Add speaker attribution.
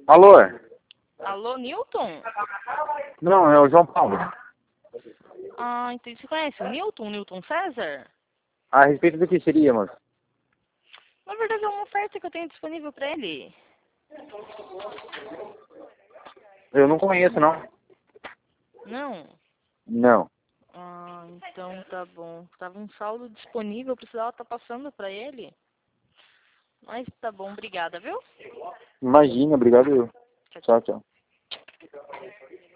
Speaker 1: Alô?
Speaker 2: Alô, Newton?
Speaker 1: Não, é o João Paulo.
Speaker 2: Ah, entendi. Você conhece o Newton César?
Speaker 1: A respeito do que seria, moço?
Speaker 2: Na verdade, é uma oferta que eu tenho disponível pra ele.
Speaker 1: Eu não conheço, não.
Speaker 2: Não?
Speaker 1: Não.
Speaker 2: Ah, então tá bom. Tava um saldo disponível, eu precisava estar passando pra ele. Mas tá bom, obrigada, viu?
Speaker 1: Imagina, obrigado eu.
Speaker 2: Tchau, tchau.
Speaker 1: Tchau, tchau.